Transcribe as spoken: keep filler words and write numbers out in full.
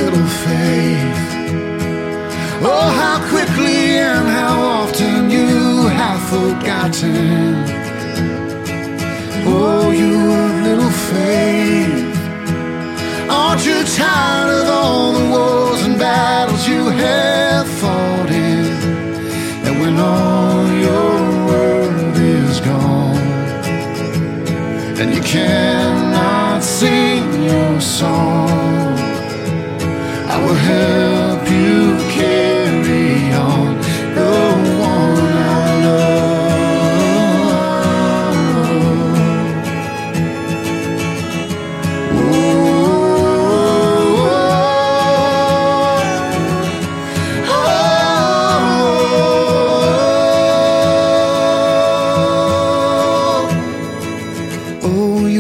little faith. Oh, how quickly and how often you have forgotten. Oh, you have little faith. Aren't you tired of all the wars and battles you have fought in? And when all your world is gone and you cannot sing your song, I will help you carry